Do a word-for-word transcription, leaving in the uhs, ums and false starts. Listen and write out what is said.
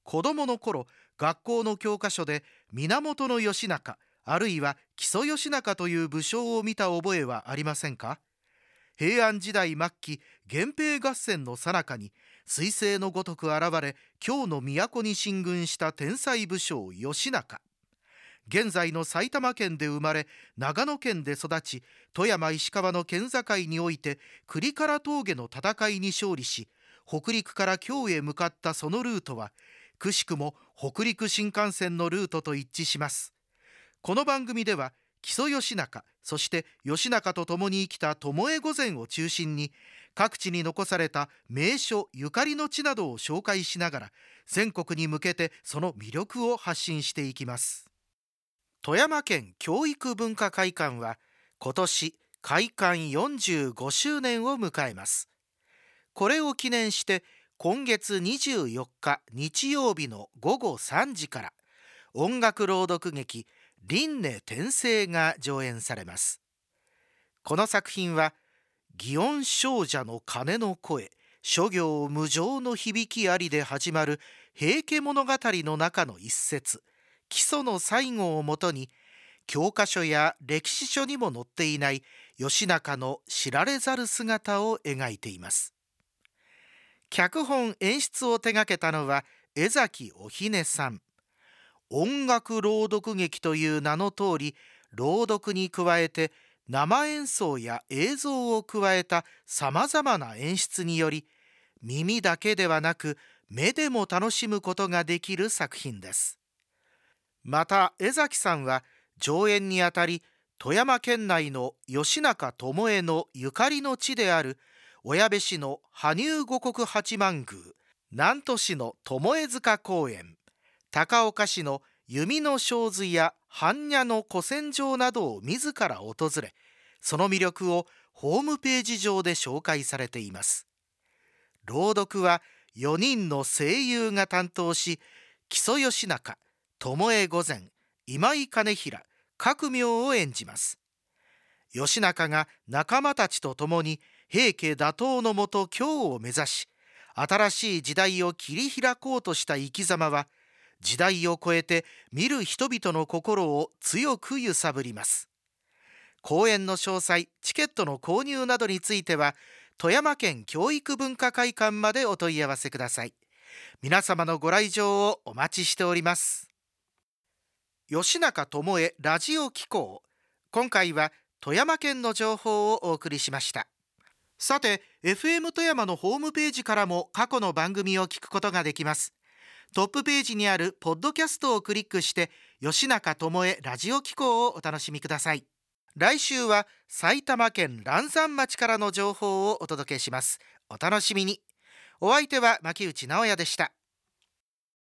子供の頃、学校の教科書で源義仲あるいは木曽義仲という武将を見た覚えはありませんか？平安時代末期、源平合戦の最中に彗星のごとく現れ、京の都に進軍した天才武将義仲。現在の埼玉県で生まれ、長野県で育ち、富山石川の県境において栗唐峠の戦いに勝利し、北陸から京へ向かったそのルートはくしくも北陸新幹線のルートと一致します。この番組では木曽義仲、そして義仲と共に生きた巴御前を中心に、各地に残された名所ゆかりの地などを紹介しながら、全国に向けてその魅力を発信していきます。富山県教育文化会館は今年開館よんじゅうごしゅうねんを迎えます。これを記念して今月にじゅうよっか日曜日のごごさんじから音楽朗読劇輪廻転生が上演されます。この作品は祇園精舎の鐘の声、諸行無常の響きありで始まる平家物語の中の一節、木曽の最後をもとに、教科書や歴史書にも載っていない義仲の知られざる姿を描いています。脚本演出を手掛けたのは江崎おひねさん。音楽朗読劇という名の通り、朗読に加えて生演奏や映像を加えたさまざまな演出により、耳だけではなく目でも楽しむことができる作品です。また江崎さんは上演にあたり、富山県内の義仲巴のゆかりの地である小矢部市の羽生五穀八幡宮、南砺市の巴塚公園、高岡市の弓の正髄や般若の古戦場などを自ら訪れ、その魅力をホームページ上で紹介されています。朗読はよにんの声優が担当し、木曽義仲、巴御前、今井兼平、各名を演じます。義仲が仲間たちと共に平家打倒のもと京を目指し、新しい時代を切り開こうとした生き様は、時代を超えて見る人々の心を強く揺さぶります。公演の詳細、チケットの購入などについては、富山県教育文化会館までお問い合わせください。皆様のご来場をお待ちしております。義仲巴ラジオ機構、今回は富山県の情報をお送りしました。さて、 エフエム 富山のホームページからも過去の番組を聞くことができます。トップページにあるポッドキャストをクリックして義仲巴ラジオ機構をお楽しみください。来週は埼玉県嵐山町からの情報をお届けします。お楽しみに。お相手は牧内直哉でした。